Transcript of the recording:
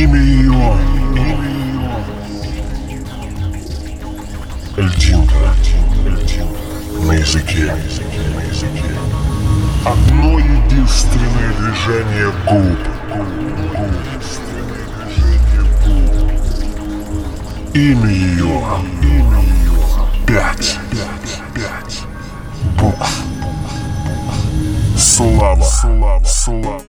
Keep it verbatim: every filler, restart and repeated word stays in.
Имя ее льдинка на языке. Одно единственное движение губ. Имя ее пять букв. Слава, слава, слава.